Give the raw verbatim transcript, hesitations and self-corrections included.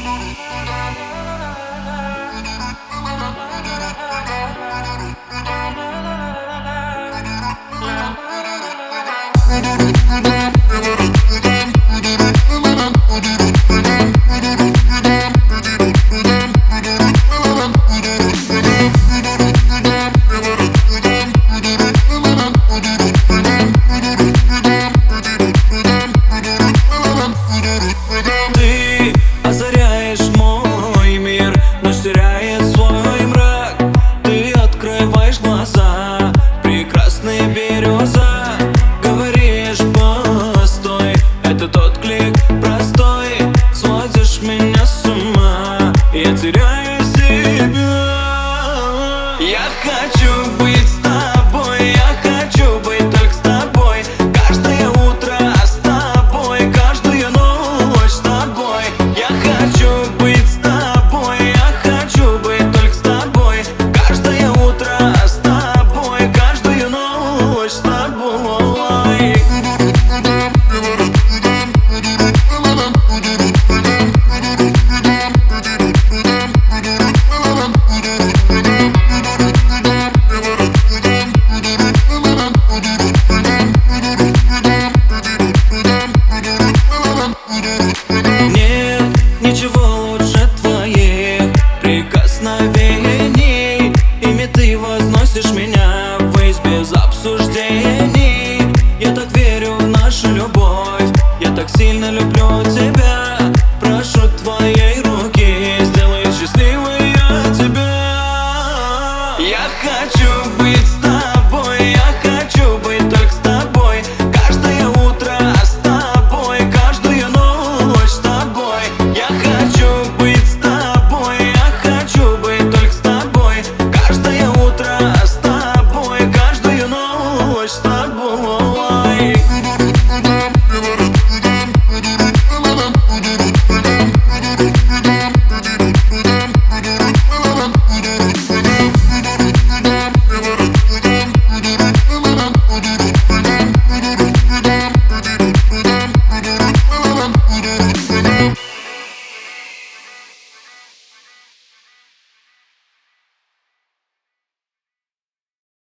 Ты озаряешь мой мир, но теряет свой мрак. Ты открываешь глаза, прекрасная береза. Говоришь, постой, это тот клик простой. Сводишь меня с ума, я теряю себя. Я хочу быть с тобой, я хочу быть только с тобой. Каждое утро с тобой, каждую ночь с тобой. Я хочу быть с тобой, я хочу быть только с тобой. Каждое утро с тобой, каждую ночь с тобой. Нет ничего лучше твоих прикосновений. Ими ты возносишь меня ввысь без обсуждений. Я так верю в нашу любовь, я так сильно люблю тебя. Прошу твоей руки, сделай счастливой я тебя. Я хочу быть с тобой, я хочу быть только с тобой. Каждое утро с тобой, каждую ночь с тобой. Я хочу быть с тобой, я хочу быть только с тобой. Каждое утро с тобой, каждую ночь с тобой.